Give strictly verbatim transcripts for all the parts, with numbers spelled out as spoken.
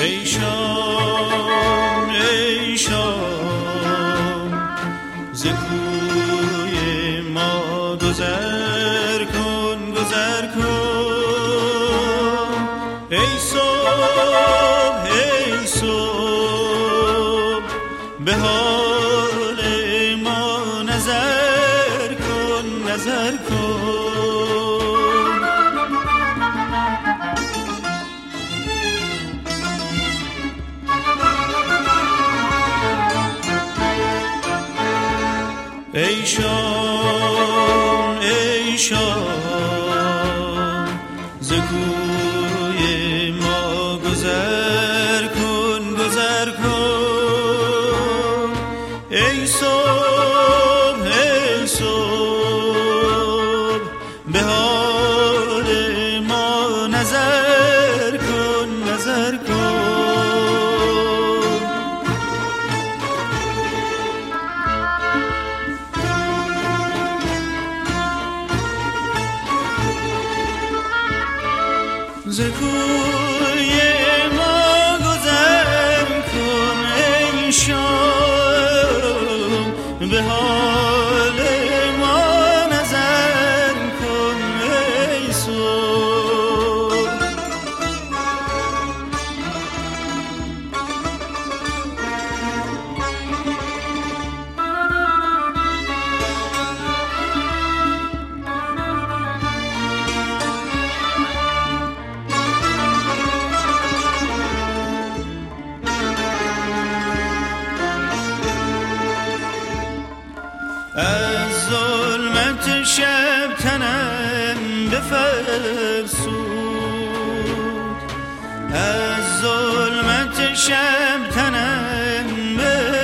ای شام ای شام ز کوی ما گذر کن گذر کن ای صبح ای صبح به حال ما نظر کن نظر کن ای شام ای شام ز کوی ما گذر کن گذر کن ای صبح ای صبح به حال ما نظر کن نظر کن ز کوی ما گذر کن ای شام به حال ما نظر کن ای صبح از ظلمت شب تنم بفرسود از ظلمت شب تنم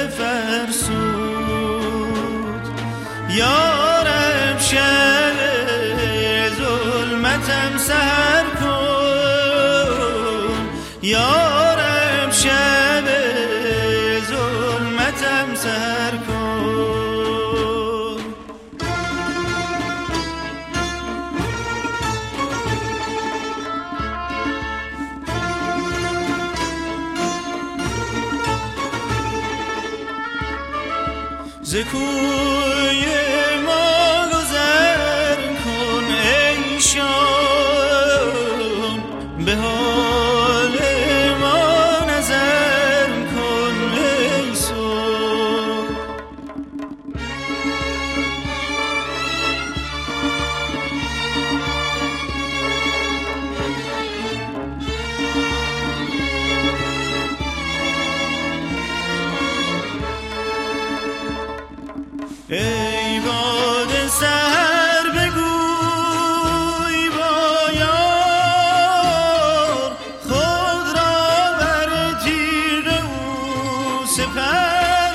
بفرسود یا رب شب ظلمتم سحر کن یا رب شب ظلمتم سحر کن ز کوی ما گذر کن ای شام به حال ما نظر کن ای صبح ای باد سحر بگوی با یار خود را بر تیغ او سپر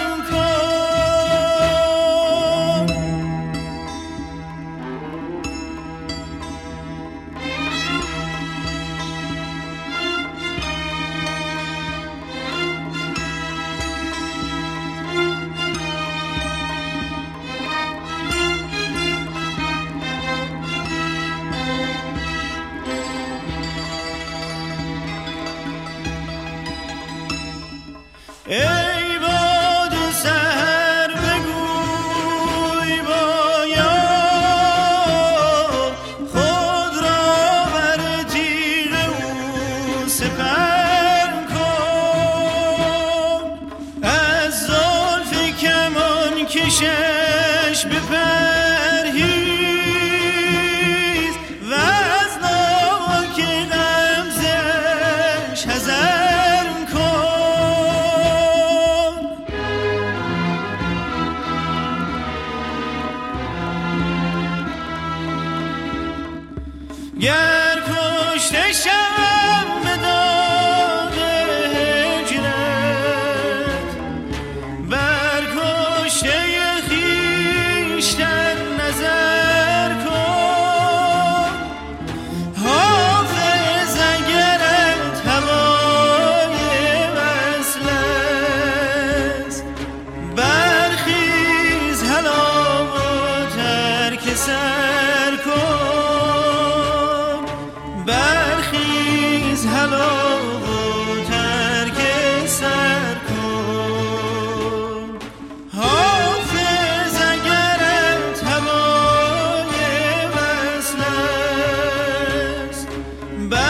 کن ای باد سحر بگوی با یار خود را بر تیغ او سپر کن از زلف کمان کشش بپرهیز و از ناک غمزش حذر کن گر کشته شوم به داغ هجرت بر کشته خویشتن نظر کن حافظ اگرت هوای وصل است برخیز هلا و ترک سر کن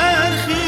برخی